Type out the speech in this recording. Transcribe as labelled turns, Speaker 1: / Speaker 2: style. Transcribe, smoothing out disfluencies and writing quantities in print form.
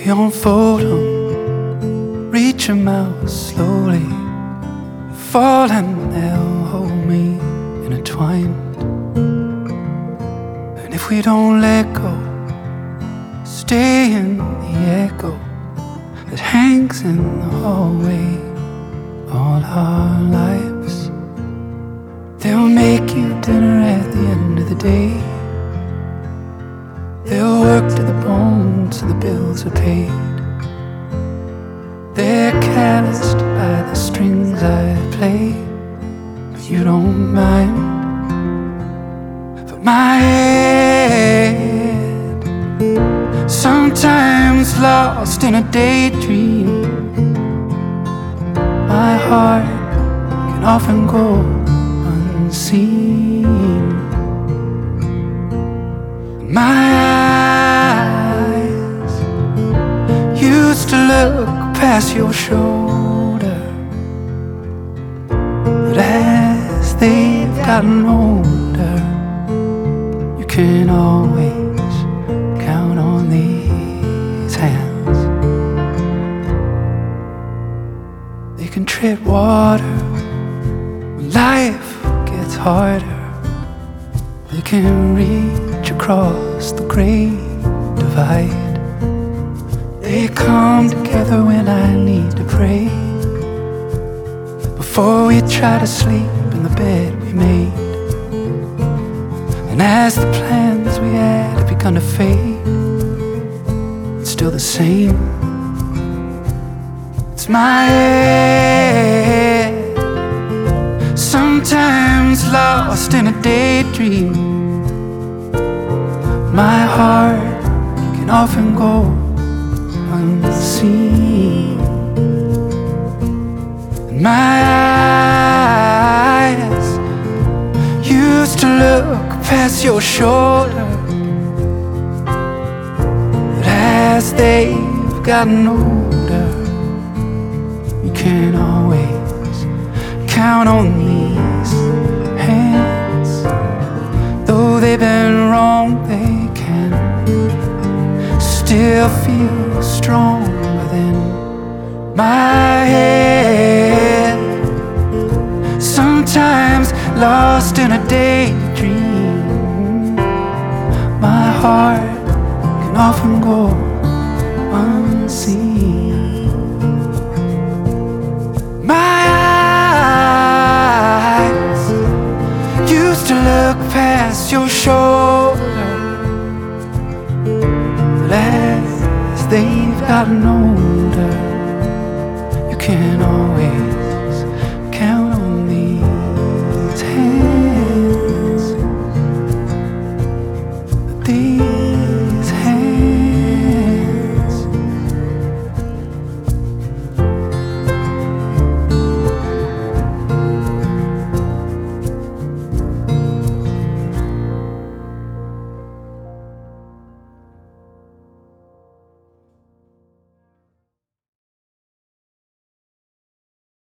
Speaker 1: You unfold them, reach them out slowly, fall and they'll hold me intertwined. And if we don't let go, stay in the echo that hangs in the hallway all our lives. They'll make you dinner at the end of the day. They'll work to the bone so the bills are paid. They're calloused by the strings I play, but you don't mind. But my head, sometimes lost in a daydream. My heart can often go unseen. My eyes used to look past your shoulder, but as they've gotten older, you can always count on these hands. They can tread water when life gets harder. They can reach across the great divide. They come together when I need to pray, before we try to sleep in the bed we made. And as the plans we had have begun to fade, it's still the same. It's my head, sometimes lost in a daydream. My heart can often go unseen. And my eyes used to look past your shoulder, but as they've gotten older, you can always count on these hands. Though they've been wrong, they can still feel strong within my head. Sometimes lost in a daydream, my heart can often go unseen. My eyes used to look past your shoulder, but as they've gotten older,